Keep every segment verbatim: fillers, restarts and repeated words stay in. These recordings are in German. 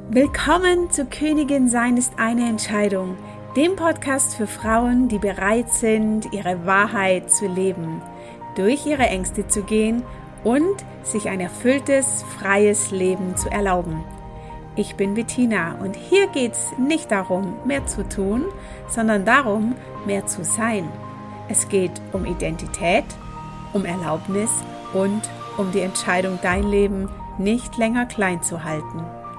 Willkommen zu Königin sein ist eine Entscheidung, dem Podcast für Frauen, die bereit sind, ihre Wahrheit zu leben, durch ihre Ängste zu gehen und sich ein erfülltes, freies Leben zu erlauben. Ich bin Bettina und hier geht es nicht darum, mehr zu tun, sondern darum, mehr zu sein. Es geht um Identität, um Erlaubnis und um die Entscheidung, dein Leben nicht länger klein zu halten.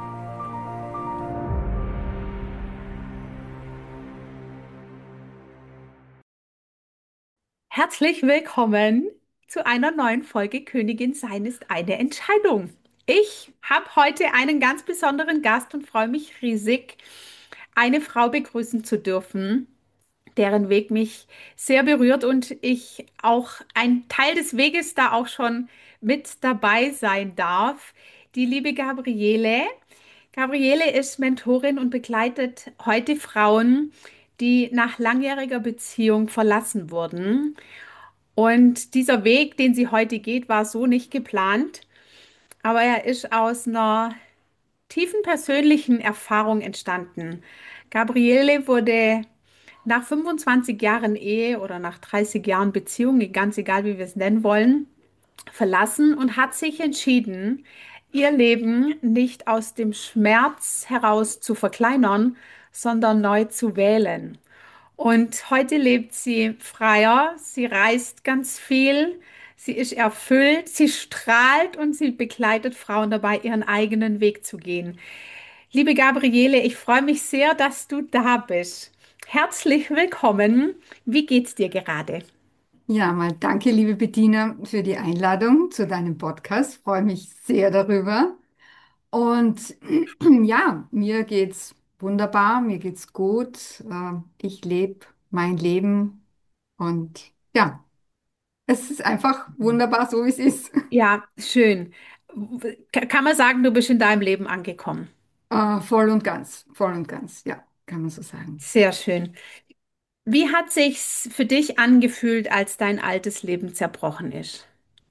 Herzlich willkommen zu einer neuen Folge Königin sein ist eine Entscheidung. Ich habe heute einen ganz besonderen Gast und freue mich riesig, eine Frau begrüßen zu dürfen, deren Weg mich sehr berührt und ich auch ein Teil des Weges da auch schon mit dabei sein darf. Die liebe Gabriele. Gabriele ist Mentorin und begleitet heute Frauen, die nach langjähriger Beziehung verlassen wurden. Und dieser Weg, den sie heute geht, war so nicht geplant, aber er ist aus einer tiefen persönlichen Erfahrung entstanden. Gabriele wurde nach fünfundzwanzig Jahren Ehe oder nach dreißig Jahren Beziehung, ganz egal wie wir es nennen wollen, verlassen und hat sich entschieden, ihr Leben nicht aus dem Schmerz heraus zu verkleinern, sondern neu zu wählen. Und heute lebt sie freier, sie reist ganz viel, sie ist erfüllt, sie strahlt und sie begleitet Frauen dabei, ihren eigenen Weg zu gehen. Liebe Gabriele, ich freue mich sehr, dass du da bist. Herzlich willkommen. Wie geht's dir gerade? Ja, mal danke, liebe Bettina, für die Einladung zu deinem Podcast. Freue mich sehr darüber. Und ja, mir geht's wunderbar, mir geht's gut. Äh, Ich lebe mein Leben und ja, es ist einfach wunderbar, so wie es ist. Ja, schön. Ka- Kann man sagen, du bist in deinem Leben angekommen? Äh, Voll und ganz, voll und ganz, ja, kann man so sagen. Sehr schön. Wie hat sich's für dich angefühlt, als dein altes Leben zerbrochen ist?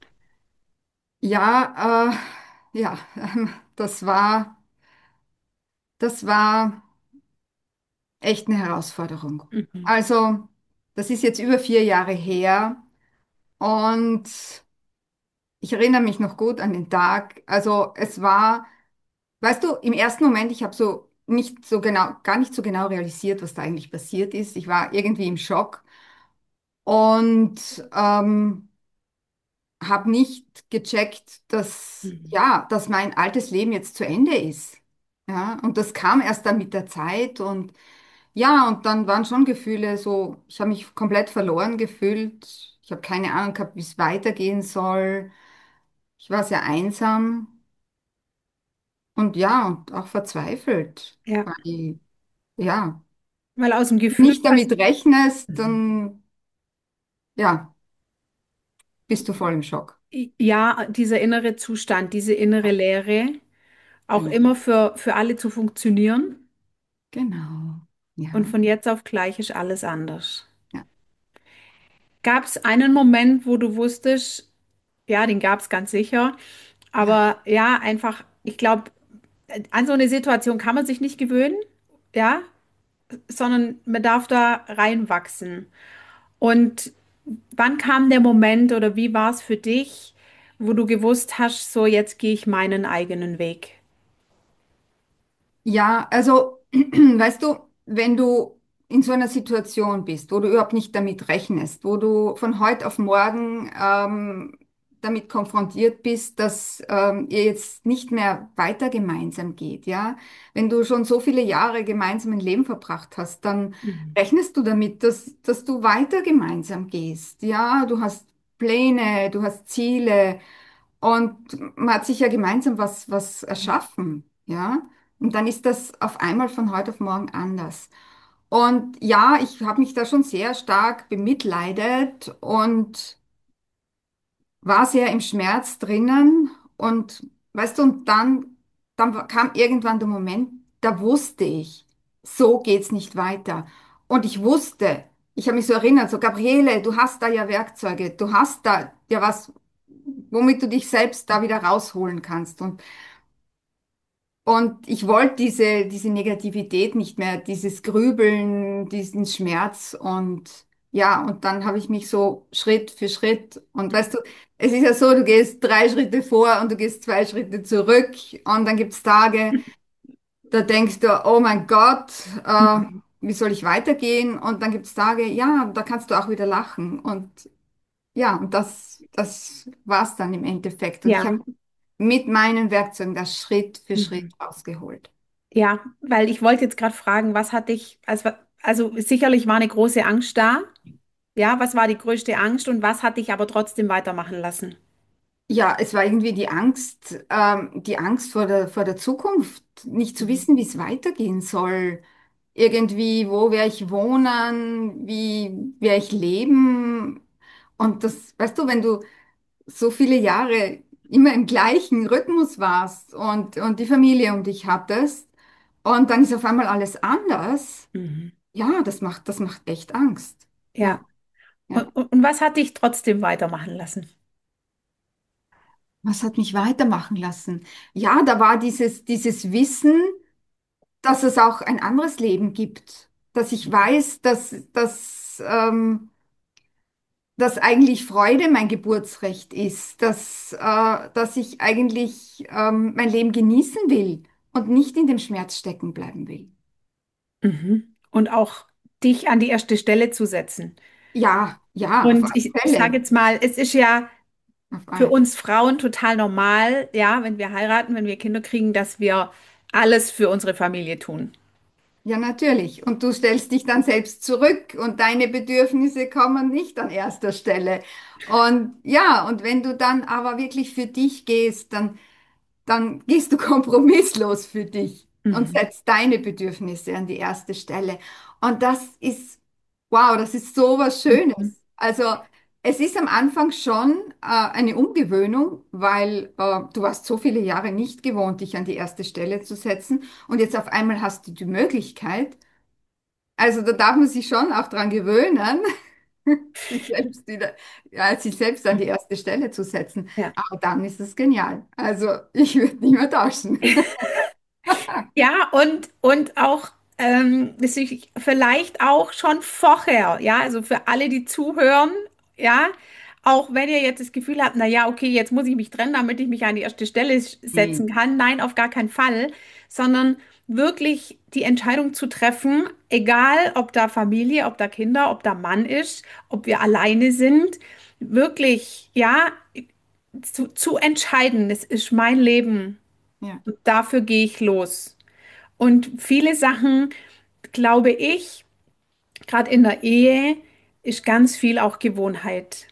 Ja, äh, ja, das war, das war echt eine Herausforderung. Mhm. Also, das ist jetzt über vier Jahre her. Und ich erinnere mich noch gut an den Tag. Also es war, weißt du, im ersten Moment, ich habe so nicht so genau, gar nicht so genau realisiert, was da eigentlich passiert ist. Ich war irgendwie im Schock und ähm, habe nicht gecheckt, dass Mhm. ja, dass mein altes Leben jetzt zu Ende ist. Ja, und das kam erst dann mit der Zeit und ja, und dann waren schon Gefühle so, ich habe mich komplett verloren gefühlt. Ich habe keine Ahnung gehabt, wie es weitergehen soll. Ich war sehr einsam und ja, und auch verzweifelt, Ja, weil ja, weil aus dem Gefühl nicht damit passt. rechnest, Mhm. dann ja, bist du voll im Schock. Ja, dieser innere Zustand, diese innere Ja, Leere, auch genau, immer für, für alle zu funktionieren genau, und ja, von jetzt auf gleich ist alles anders. ja, Gab es einen Moment, wo du wusstest, ja, den gab es ganz sicher, ja. aber ja, einfach, ich glaube, an so eine Situation kann man sich nicht gewöhnen, ja, sondern man darf da reinwachsen. Und wann kam der Moment oder wie war es für dich, wo du gewusst hast, so jetzt gehe ich meinen eigenen Weg? Ja, also, weißt du, wenn du in so einer Situation bist, wo du überhaupt nicht damit rechnest, wo du von heute auf morgen ähm, damit konfrontiert bist, dass ähm, ihr jetzt nicht mehr weiter gemeinsam geht, ja, wenn du schon so viele Jahre gemeinsam ein Leben verbracht hast, dann Mhm. rechnest du damit, dass, dass du weiter gemeinsam gehst, ja, du hast Pläne, du hast Ziele. Und man hat sich ja gemeinsam was, was erschaffen, ja. Und dann ist das auf einmal von heute auf morgen anders. Und ja, ich habe mich da schon sehr stark bemitleidet und war sehr im Schmerz drinnen. Und weißt du, und dann, dann kam irgendwann der Moment, da wusste ich, so geht's nicht weiter. Und ich wusste, ich habe mich so erinnert, so Gabriele, du hast da ja Werkzeuge, du hast da ja was, womit du dich selbst da wieder rausholen kannst. Und Und ich wollte diese, diese Negativität nicht mehr, dieses Grübeln, diesen Schmerz und ja, und dann habe ich mich so Schritt für Schritt und weißt du, es ist ja so, du gehst drei Schritte vor und du gehst zwei Schritte zurück und dann gibt's Tage, da denkst du, oh mein Gott, äh, Mhm. wie soll ich weitergehen? Und dann gibt's Tage, ja, da kannst du auch wieder lachen und ja, und das, das war's dann im Endeffekt und ich habe Ja. mit meinen Werkzeugen das Schritt für Schritt Mhm. rausgeholt. Ja, weil ich wollte jetzt gerade fragen, was hat dich, also, also sicherlich war eine große Angst da. Ja, was war die größte Angst und was hat dich aber trotzdem weitermachen lassen? Ja, es war irgendwie die Angst, ähm, die Angst vor der, vor der Zukunft, nicht zu Mhm. wissen, wie es weitergehen soll. Irgendwie, wo werde ich wohnen, wie werde ich leben? Und das, weißt du, wenn du so viele Jahre immer im gleichen Rhythmus warst und, und die Familie um dich hattest und dann ist auf einmal alles anders, Mhm. ja, das macht, das macht echt Angst. Ja, Ja. ja. Und, und, und was hat dich trotzdem weitermachen lassen? Was hat mich weitermachen lassen? Ja, da war dieses, dieses Wissen, dass es auch ein anderes Leben gibt. Dass ich weiß, dass, dass, ähm, dass eigentlich Freude mein Geburtsrecht ist. Dass, äh, dass ich eigentlich ähm, mein Leben genießen will und nicht in dem Schmerz stecken bleiben will. Mhm. Und auch dich an die erste Stelle zu setzen. Ja, ja, auf Und alle ich, ich sage Fälle. jetzt mal, es ist ja Auf für alle Fälle. uns Frauen total normal, ja, wenn wir heiraten, wenn wir Kinder kriegen, dass wir alles für unsere Familie tun. Ja, natürlich. Und du stellst dich dann selbst zurück und deine Bedürfnisse kommen nicht an erster Stelle. Und ja, und wenn du dann aber wirklich für dich gehst, dann dann gehst du kompromisslos für dich und Mhm. setzt deine Bedürfnisse an die erste Stelle. Und das ist, wow, das ist so was Mhm. Schönes. Also es ist am Anfang schon äh, eine Umgewöhnung, weil äh, du warst so viele Jahre nicht gewohnt, dich an die erste Stelle zu setzen und jetzt auf einmal hast du die Möglichkeit. Also da darf man sich schon auch dran gewöhnen, sich selbst wieder, ja, sich selbst an die erste Stelle zu setzen. Ja. Aber dann ist es genial. Also ich würde nicht mehr tauschen. Ja, und, und auch ähm, dass ich vielleicht auch schon vorher, ja, also für alle, die zuhören, ja, auch wenn ihr jetzt das Gefühl habt, na ja, okay, jetzt muss ich mich trennen, damit ich mich an die erste Stelle s- Nee, setzen kann. Nein, auf gar keinen Fall, sondern wirklich die Entscheidung zu treffen, egal ob da Familie, ob da Kinder, ob da Mann ist, ob wir alleine sind, wirklich, ja, zu, zu entscheiden, es ist mein Leben ja. und dafür gehe ich los. Und viele Sachen, glaube ich, gerade in der Ehe, ist ganz viel auch Gewohnheit.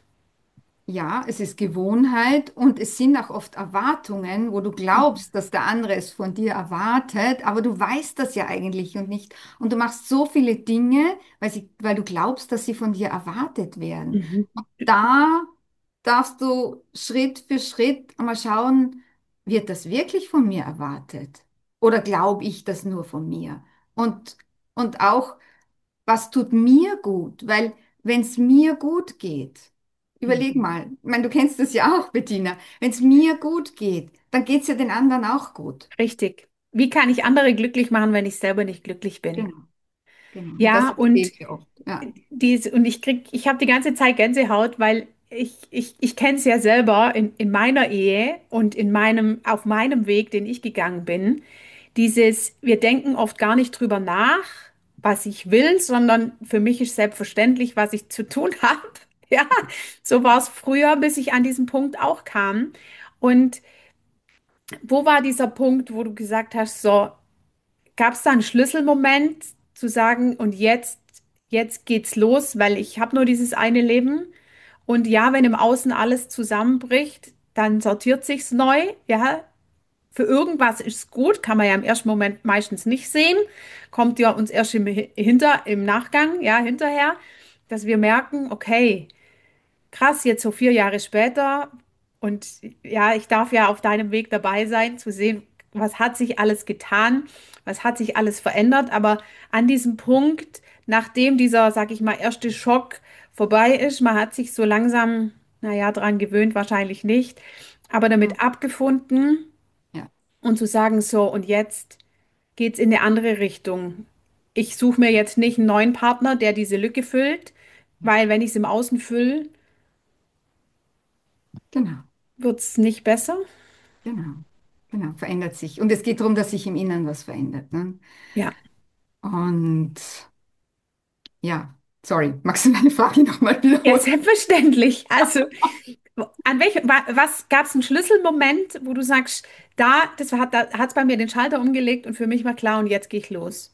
Ja, es ist Gewohnheit und es sind auch oft Erwartungen, wo du glaubst, dass der andere es von dir erwartet, aber du weißt das ja eigentlich und nicht. Und du machst so viele Dinge, weil sie, weil du glaubst, dass sie von dir erwartet werden. Mhm. Da darfst du Schritt für Schritt einmal schauen, wird das wirklich von mir erwartet? Oder glaube ich das nur von mir? Und, und auch, was tut mir gut? Weil wenn es mir gut geht, überleg Mhm. mal, ich meine, du kennst das ja auch, Bettina, wenn es mir gut geht, dann geht es ja den anderen auch gut. Richtig. Wie kann ich andere glücklich machen, wenn ich selber nicht glücklich bin? Genau, genau. Und das Ja, verstehe und ich oft. Ja. dies, und ich krieg, ich habe die ganze Zeit Gänsehaut, weil ich, ich, ich kenne es ja selber in, in meiner Ehe und in meinem, auf meinem Weg, den ich gegangen bin. Dieses, wir denken oft gar nicht drüber nach, was ich will, sondern für mich ist selbstverständlich, was ich zu tun habe. Ja, so war es früher, bis ich an diesen Punkt auch kam. Und wo war dieser Punkt, wo du gesagt hast, so, gab es da einen Schlüsselmoment zu sagen, und jetzt, jetzt geht's los, weil ich habe nur dieses eine Leben. Und ja, wenn im Außen alles zusammenbricht, dann sortiert sich's neu. Ja, für irgendwas ist es gut, kann man ja im ersten Moment meistens nicht sehen, kommt ja uns erst im, hinter, im Nachgang, ja, hinterher, dass wir merken, okay, krass, jetzt so vier Jahre später und ja, ich darf ja auf deinem Weg dabei sein, zu sehen, was hat sich alles getan, was hat sich alles verändert, aber an diesem Punkt, nachdem dieser, sag ich mal, erste Schock vorbei ist, man hat sich so langsam, naja, dran gewöhnt, wahrscheinlich nicht, aber Hm. damit abgefunden, Ja. und zu sagen, so, und jetzt geht's in eine andere Richtung. Ich suche mir jetzt nicht einen neuen Partner, der diese Lücke füllt, weil wenn ich es im Außen fülle, Genau, wird's nicht besser. genau, genau, verändert sich. Und es geht darum, dass sich im Inneren was verändert. Ne? Ja, Und ja, sorry, magst du meine Frage nochmal ja, wiederholen? selbstverständlich. Also, an welchem, wa- was gab es einen Schlüsselmoment, wo du sagst, da, das hat, da hat's bei mir den Schalter umgelegt und für mich war klar und jetzt gehe ich los.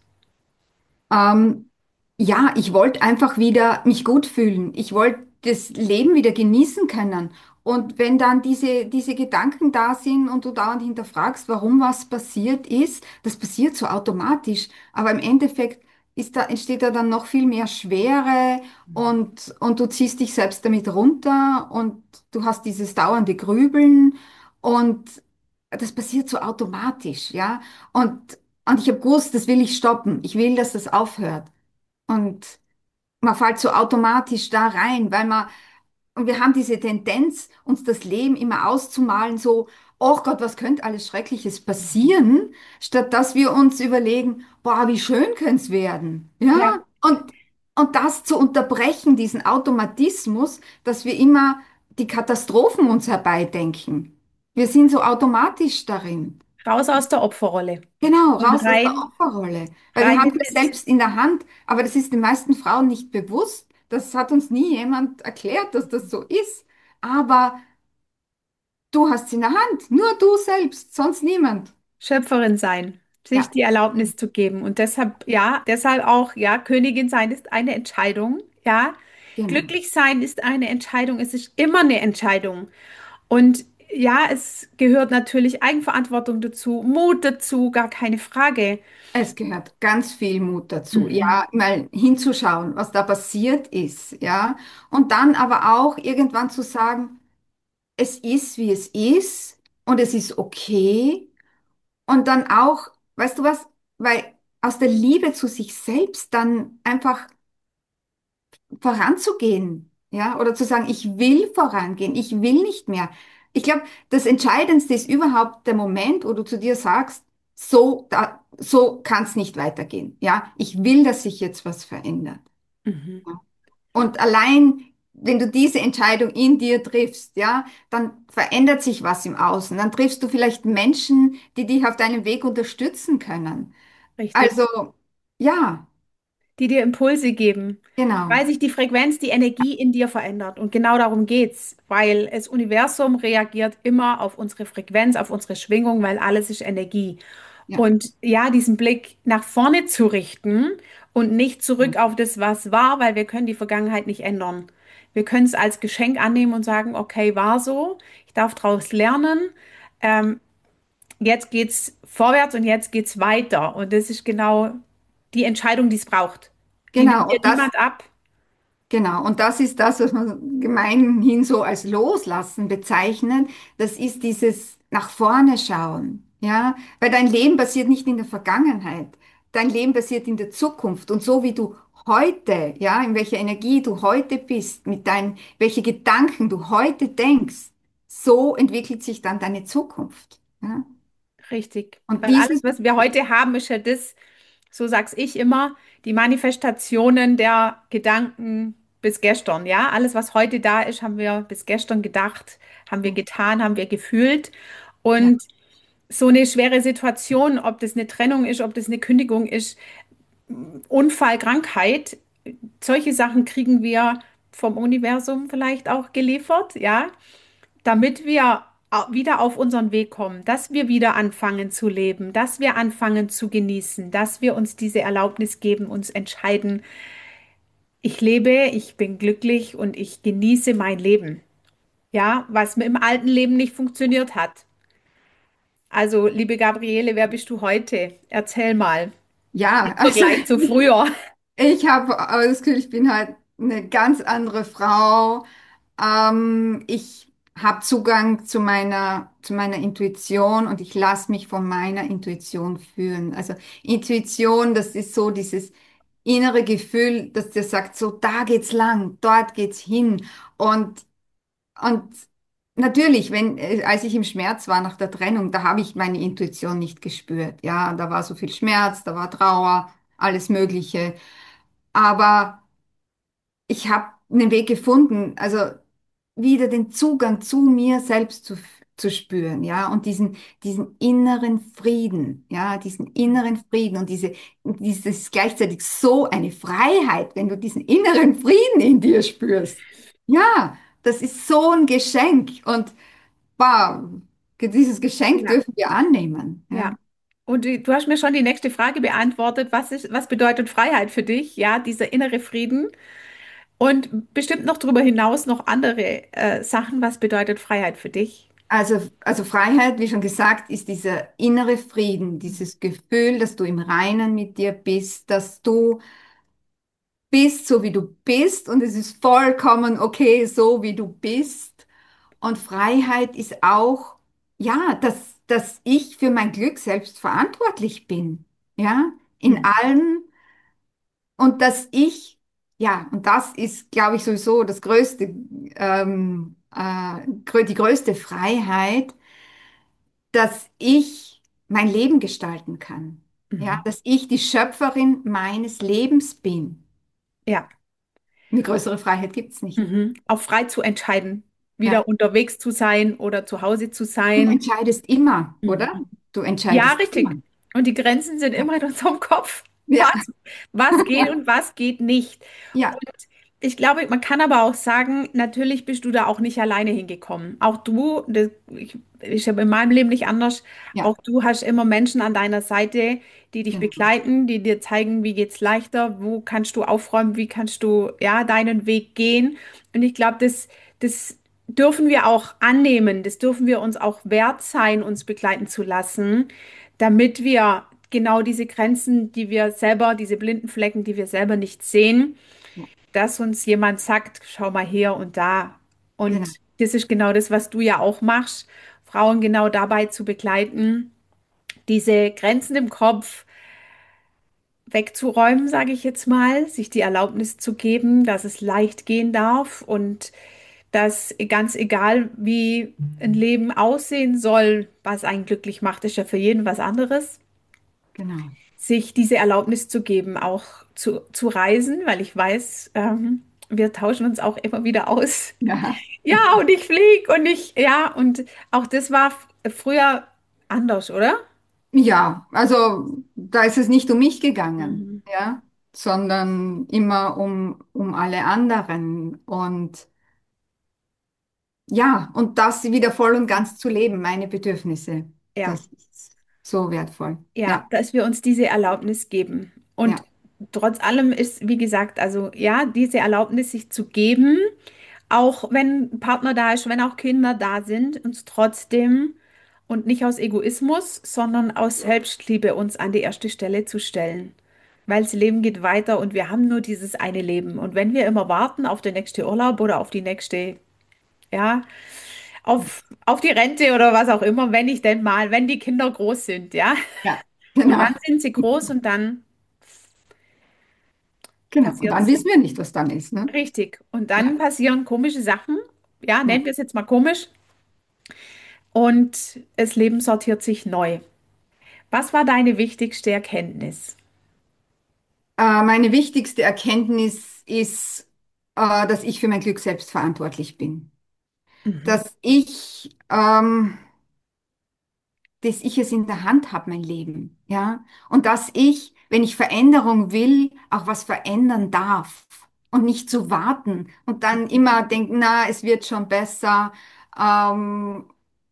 Ähm, ja, ich wollte einfach wieder mich gut fühlen. Ich wollte das Leben wieder genießen können. Und wenn dann diese, diese Gedanken da sind und du dauernd hinterfragst, warum was passiert ist, das passiert so automatisch. Aber im Endeffekt ist da, entsteht da dann noch viel mehr Schwere und, und du ziehst dich selbst damit runter und du hast dieses dauernde Grübeln und das passiert so automatisch, ja. Und und ich habe gewusst, das will ich stoppen. Ich will, dass das aufhört. Und man fällt so automatisch da rein, weil man, und wir haben diese Tendenz, uns das Leben immer auszumalen, so, oh Gott, was könnte alles Schreckliches passieren, statt dass wir uns überlegen, boah, wie schön könnte es werden. Ja, Ja, und, und das zu unterbrechen, diesen Automatismus, dass wir immer die Katastrophen uns herbeidenken. Wir sind so automatisch darin. raus aus der Opferrolle Genau, und raus aus der rein, Opferrolle. Weil wir rein haben in das das. selbst in der Hand, aber das ist den meisten Frauen nicht bewusst. Das hat uns nie jemand erklärt, dass das so ist. Aber du hast es in der Hand, nur du selbst, sonst niemand. Schöpferin sein, sich Ja, die Erlaubnis zu geben. Und deshalb, ja, deshalb auch, ja, Königin sein ist eine Entscheidung. Ja, genau. glücklich sein ist eine Entscheidung. Es ist immer eine Entscheidung. Und ja, es gehört natürlich Eigenverantwortung dazu, Mut dazu, gar keine Frage. Es gehört ganz viel Mut dazu, Mhm. ja, mal hinzuschauen, was da passiert ist, ja. Und dann aber auch irgendwann zu sagen, es ist, wie es ist und es ist okay. Und dann auch, weißt du was, weil aus der Liebe zu sich selbst dann einfach voranzugehen, ja, oder zu sagen, ich will vorangehen, ich will nicht mehr. Ich glaube, das Entscheidendste ist überhaupt der Moment, wo du zu dir sagst, so, da, so kann es nicht weitergehen, ja. Ich will, dass sich jetzt was verändert. Mhm. Ja. Und allein, wenn du diese Entscheidung in dir triffst, ja, dann verändert sich was im Außen. Dann triffst du vielleicht Menschen, die dich auf deinem Weg unterstützen können. Richtig. Also, ja, Die dir Impulse geben, genau. weil sich die Frequenz, die Energie in dir verändert. Und genau darum geht's, weil das Universum reagiert immer auf unsere Frequenz, auf unsere Schwingung, weil alles ist Energie. Ja. Und ja, diesen Blick nach vorne zu richten und nicht zurück auf das, was war, weil wir können die Vergangenheit nicht ändern. Wir können es als Geschenk annehmen und sagen, okay, war so, ich darf daraus lernen. Ähm, Jetzt geht's vorwärts und jetzt geht's weiter. Und das ist genau die Entscheidung, die es braucht. Die nimmt Genau. dir Und das, niemand ab. genau. Und das ist das, was man gemeinhin so als Loslassen bezeichnet. Das ist dieses nach vorne schauen. Ja, weil dein Leben passiert nicht in der Vergangenheit. Dein Leben passiert in der Zukunft. Und so wie du heute, ja, in welcher Energie du heute bist, mit deinen, welche Gedanken du heute denkst, so entwickelt sich dann deine Zukunft. Ja? Richtig. Und Weil alles, diesen, was wir heute haben, ist ja das, so sag's ich immer, die Manifestationen der Gedanken bis gestern. Ja, alles, was heute da ist, haben wir bis gestern gedacht, haben wir getan, haben wir gefühlt. ja, Und so eine schwere Situation, ob das eine Trennung ist, ob das eine Kündigung ist, Unfall, Krankheit, solche Sachen kriegen wir vom Universum vielleicht auch geliefert, ja, damit wir au- wieder auf unseren Weg kommen, dass wir wieder anfangen zu leben, dass wir anfangen zu genießen, dass wir uns diese Erlaubnis geben, uns entscheiden, ich lebe, ich bin glücklich und ich genieße mein Leben. Ja, was mir im alten Leben nicht funktioniert hat. Also, liebe Gabriele, wer bist du heute? Erzähl mal. Im ja, also Vergleich zu früher. ich habe aber das Gefühl, ich bin halt eine ganz andere Frau. Ähm, ich habe Zugang zu meiner, zu meiner Intuition und ich lasse mich von meiner Intuition führen. Also Intuition, das ist so dieses innere Gefühl, das dir sagt, so da geht's lang, dort geht's hin. Und, und natürlich, wenn, äh, als ich im Schmerz war nach der Trennung, da habe ich meine Intuition nicht gespürt. Ja, da war so viel Schmerz, da war Trauer, alles Mögliche. Aber ich habe einen Weg gefunden, also wieder den Zugang zu mir selbst zu, zu spüren, ja, und diesen, diesen inneren Frieden, ja, diesen inneren Frieden und diese, dieses gleichzeitig so eine Freiheit, wenn du diesen inneren Frieden in dir spürst. Ja, das ist so ein Geschenk und wow, dieses Geschenk Ja. dürfen wir annehmen, ja. Ja. Und du du hast mir schon die nächste Frage beantwortet. Was ist, was bedeutet Freiheit für dich? Ja, dieser innere Frieden. Und bestimmt noch darüber hinaus noch andere äh, Sachen. Was bedeutet Freiheit für dich? Also, also Freiheit, wie schon gesagt, ist dieser innere Frieden, dieses Gefühl, dass du im Reinen mit dir bist, dass du bist, so wie du bist und es ist vollkommen okay, so wie du bist. Und Freiheit ist auch, ja, dass, dass ich für mein Glück selbst verantwortlich bin, ja, in Mhm. allem und dass ich, ja, und das ist, glaube ich, sowieso das größte, ähm, äh, grö- die größte Freiheit, dass ich mein Leben gestalten kann, ja, Mhm. dass ich die Schöpferin meines Lebens bin. Ja. Eine größere Freiheit gibt's nicht. Mhm. Auch frei zu entscheiden, Ja. wieder unterwegs zu sein oder zu Hause zu Du sein. entscheidest immer, oder? Mhm. Du Ja, entscheidest immer. richtig. Und die Grenzen sind Ja, immer in unserem Kopf. ja, Was, was geht und was geht nicht. ja, Ich glaube, man kann aber auch sagen, natürlich bist du da auch nicht alleine hingekommen. Auch du, das, ich, ich habe in meinem Leben nicht anders, ja, auch du hast immer Menschen an deiner Seite, die dich genau. begleiten, die dir zeigen, wie geht's leichter, wo kannst du aufräumen, wie kannst du, ja, deinen Weg gehen. Und ich glaube, das, das dürfen wir auch annehmen, das dürfen wir uns auch wert sein, uns begleiten zu lassen, damit wir genau diese Grenzen, die wir selber, diese blinden Flecken, die wir selber nicht sehen, Ja, dass uns jemand sagt, schau mal hier und da. Und genau. das ist genau das, was du ja auch machst, Frauen genau dabei zu begleiten, diese Grenzen im Kopf wegzuräumen, sage ich jetzt mal, sich die Erlaubnis zu geben, dass es leicht gehen darf und dass ganz egal, wie ein Leben aussehen soll, was einen glücklich macht, ist ja für jeden was anderes, Genau. sich diese Erlaubnis zu geben, auch zu, zu reisen, weil ich weiß, ähm, wir tauschen uns auch immer wieder aus. Ja. Ja, und ich flieg und ich, ja, und auch das war f- früher anders, oder? Ja, also da ist es nicht um mich gegangen, Mhm. ja, sondern immer um, um alle anderen. Und ja, und das wieder voll und ganz zu leben, meine Bedürfnisse, Ja, das ist so wertvoll. ja, Ja, dass wir uns diese Erlaubnis geben. Und ja, trotz allem ist, wie gesagt, also ja, diese Erlaubnis sich zu geben, auch wenn ein Partner da ist, wenn auch Kinder da sind, uns trotzdem und nicht aus Egoismus, sondern aus Selbstliebe uns an die erste Stelle zu stellen. Weil das Leben geht weiter und wir haben nur dieses eine Leben. Und wenn wir immer warten auf den nächsten Urlaub oder auf die nächste, ja, auf, auf die Rente oder was auch immer, wenn ich denn mal, wenn die Kinder groß sind, ja. ja, Und dann genau. sind sie groß und dann Genau. Und dann passiert's. wissen wir nicht, was dann ist, ne? Richtig. Und Ja, dann passieren komische Sachen. Ja, ja. nennen wir es jetzt mal komisch. Und das Leben sortiert sich neu. Was war deine wichtigste Erkenntnis? Äh, meine wichtigste Erkenntnis ist, äh, dass ich für mein Glück selbst verantwortlich bin. Mhm. Dass ich, ähm, dass ich es in der Hand habe, mein Leben, ja. Und dass ich, wenn ich Veränderung will, auch was verändern darf und nicht zu warten und dann immer denken, na, es wird schon besser. Ähm,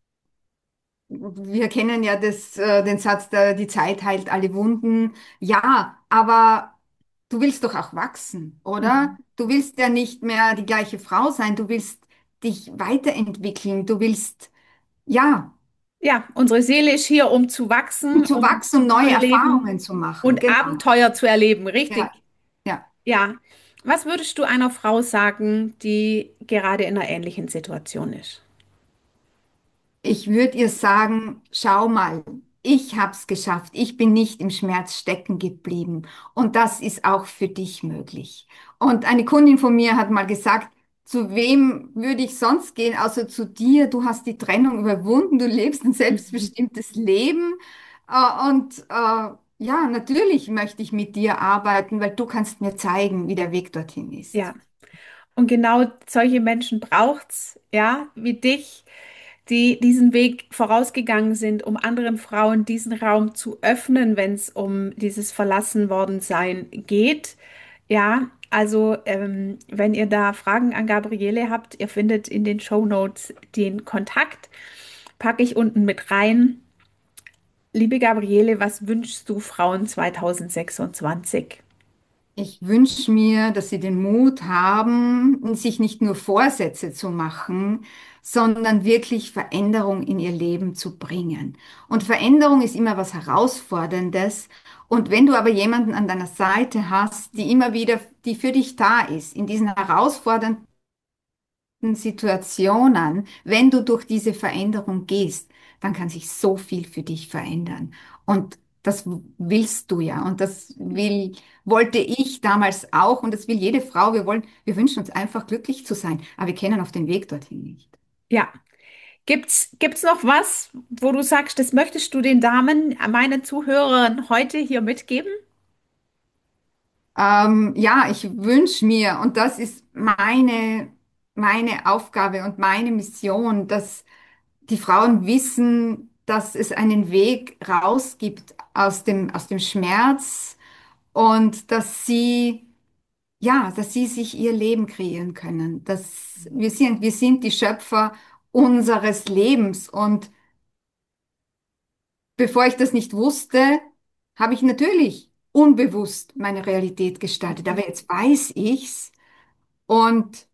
Wir kennen ja das, äh, den Satz, der, die Zeit heilt alle Wunden. Ja, aber du willst doch auch wachsen, oder? Mhm. Du willst ja nicht mehr die gleiche Frau sein, du willst dich weiterentwickeln, du willst, ja, Ja, unsere Seele ist hier, um zu um wachsen, zu um wachsen, um zu neue erleben Erfahrungen zu machen. und Genau. Abenteuer zu erleben. Ja, Richtig. ja. Ja. Was würdest du einer Frau sagen, die gerade in einer ähnlichen Situation ist? Ich würde ihr sagen, schau mal, ich habe es geschafft. Ich bin nicht im Schmerz stecken geblieben. Und das ist auch für dich möglich. Und eine Kundin von mir hat mal gesagt, zu wem würde ich sonst gehen, außer zu dir? Du hast die Trennung überwunden, du lebst ein Mhm. selbstbestimmtes Leben. Äh, und äh, ja, natürlich möchte ich mit dir arbeiten, weil du kannst mir zeigen, wie der Weg dorthin ist. Ja, und genau solche Menschen braucht's, ja, wie dich, die diesen Weg vorausgegangen sind, um anderen Frauen diesen Raum zu öffnen, wenn es um dieses verlassen worden sein geht. Ja, also ähm, wenn ihr da Fragen an Gabriele habt, ihr findet in den Shownotes den Kontakt, packe ich unten mit rein. Liebe Gabriele, was wünschst du Frauen zwanzig sechsundzwanzig? Ich wünsche mir, dass sie den Mut haben, sich nicht nur Vorsätze zu machen, sondern wirklich Veränderung in ihr Leben zu bringen. Und Veränderung ist immer was Herausforderndes. Und wenn du aber jemanden an deiner Seite hast, die immer wieder, die für dich da ist, in diesen herausfordernden Situationen, wenn du durch diese Veränderung gehst, dann kann sich so viel für dich verändern. Und das willst du ja. Und das will, wollte ich damals auch. Und das will jede Frau. Wir wollen, wir wünschen uns einfach glücklich zu sein. Aber wir kennen auf den Weg dorthin nicht. Ja, gibt's, gibt's noch was, wo du sagst, das möchtest du den Damen, meinen Zuhörern heute hier mitgeben? Ähm, ja, ich wünsche mir, und das ist meine, meine Aufgabe und meine Mission, dass die Frauen wissen, dass es einen Weg raus gibt aus dem, aus dem Schmerz und dass sie, ja, dass sie sich ihr Leben kreieren können. Dass wir sind, wir sind die Schöpfer unseres Lebens. Und bevor ich das nicht wusste, habe ich natürlich unbewusst meine Realität gestaltet. Aber jetzt weiß ich's. Und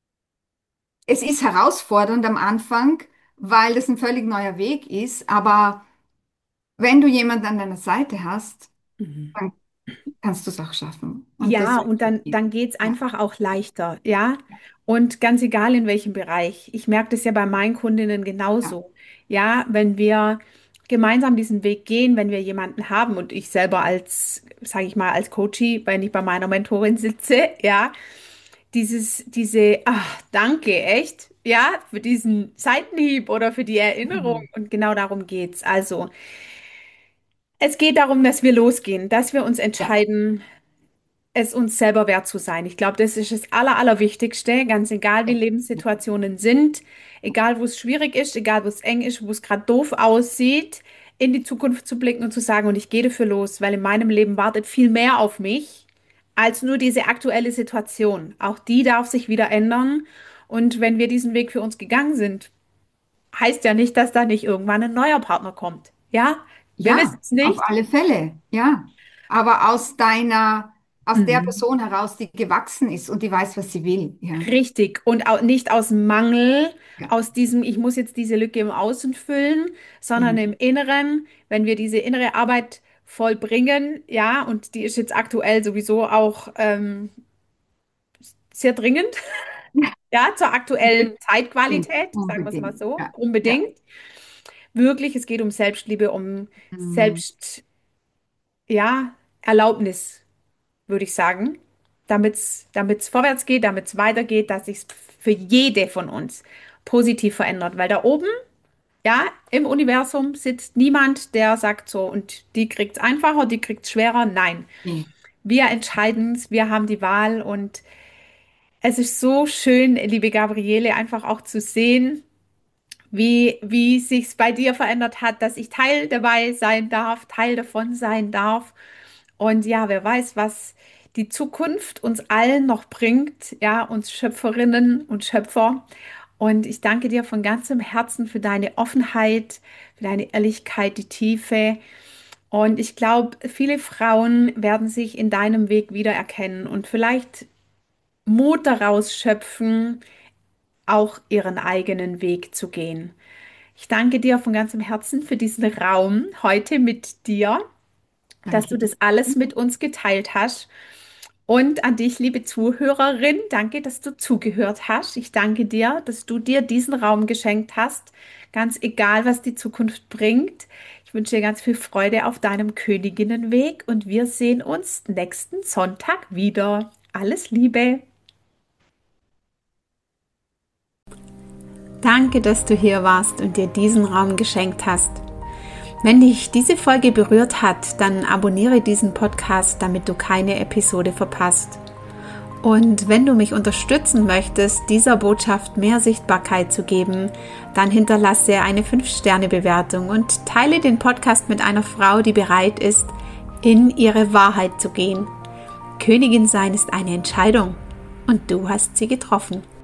es ist herausfordernd am Anfang, weil das ein völlig neuer Weg ist. Aber wenn du jemanden an deiner Seite hast, Mhm. dann kannst du es auch schaffen. Und das Ja, wünsche und ich dann, dir. dann geht's Ja, einfach auch leichter, ja. Und ganz egal in welchem Bereich. Ich merke das ja bei meinen Kundinnen ja. genauso. Ja, wenn wir gemeinsam diesen Weg gehen, wenn wir jemanden haben und ich selber als, sage ich mal, als Coachie, wenn ich bei meiner Mentorin sitze, ja, dieses, diese, ach, danke, echt, ja, für diesen Seitenhieb oder für die Erinnerung. Mhm. Und genau darum geht's. Also, es geht darum, dass wir losgehen, dass wir uns Ja, entscheiden, es uns selber wert zu sein. Ich glaube, das ist das Aller, Allerwichtigste, ganz egal, wie ja, Lebenssituationen sind, egal, wo es schwierig ist, egal, wo es eng ist, wo es gerade doof aussieht, in die Zukunft zu blicken und zu sagen, und ich gehe dafür los, weil in meinem Leben wartet viel mehr auf mich als nur diese aktuelle Situation. Auch die darf sich wieder ändern. Und wenn wir diesen Weg für uns gegangen sind, heißt ja nicht, dass da nicht irgendwann ein neuer Partner kommt. Ja, wir wissen ja, es auf nicht. alle Fälle, ja. Aber aus deiner, aus der Mhm. Person heraus, die gewachsen ist und die weiß, was sie will, ja. Richtig. Und auch nicht aus Mangel, Ja, aus diesem, ich muss jetzt diese Lücke im Außen füllen, sondern mhm. im Inneren, wenn wir diese innere Arbeit vollbringen, ja, und die ist jetzt aktuell sowieso auch ähm, sehr dringend, ja, zur aktuellen Unbedingt, Zeitqualität, sagen wir es mal unbedingt, so, ja, ja. unbedingt. Wirklich, es geht um Selbstliebe, um Mhm. Selbst, ja, Erlaubnis, würde ich sagen, damit es damit es vorwärts geht, damit es weitergeht, dass sich für jede von uns positiv verändert. Weil da oben, ja, im Universum sitzt niemand, der sagt so, und die kriegt es einfacher, die kriegt es schwerer. Nein, Nee. wir entscheiden es, wir haben die Wahl und es ist so schön, liebe Gabriele, einfach auch zu sehen, wie, wie sich's bei dir verändert hat, dass ich Teil dabei sein darf, Teil davon sein darf. Und ja, wer weiß, was die Zukunft uns allen noch bringt, ja, uns Schöpferinnen und Schöpfer. Und ich danke dir von ganzem Herzen für deine Offenheit, für deine Ehrlichkeit, die Tiefe. Und ich glaube, viele Frauen werden sich in deinem Weg wiedererkennen und vielleicht Mut daraus schöpfen, auch ihren eigenen Weg zu gehen. Ich danke dir von ganzem Herzen für diesen Raum heute mit dir, dass Danke du dir. das alles mit uns geteilt hast. Und an dich, liebe Zuhörerin, danke, dass du zugehört hast. Ich danke dir, dass du dir diesen Raum geschenkt hast, ganz egal, was die Zukunft bringt. Ich wünsche dir ganz viel Freude auf deinem Königinnenweg und wir sehen uns nächsten Sonntag wieder. Alles Liebe. Danke, dass du hier warst und dir diesen Raum geschenkt hast. Wenn dich diese Folge berührt hat, dann abonniere diesen Podcast, damit du keine Episode verpasst. Und wenn du mich unterstützen möchtest, dieser Botschaft mehr Sichtbarkeit zu geben, dann hinterlasse eine fünf Sterne Bewertung und teile den Podcast mit einer Frau, die bereit ist, in ihre Wahrheit zu gehen. Königin sein ist eine Entscheidung und du hast sie getroffen.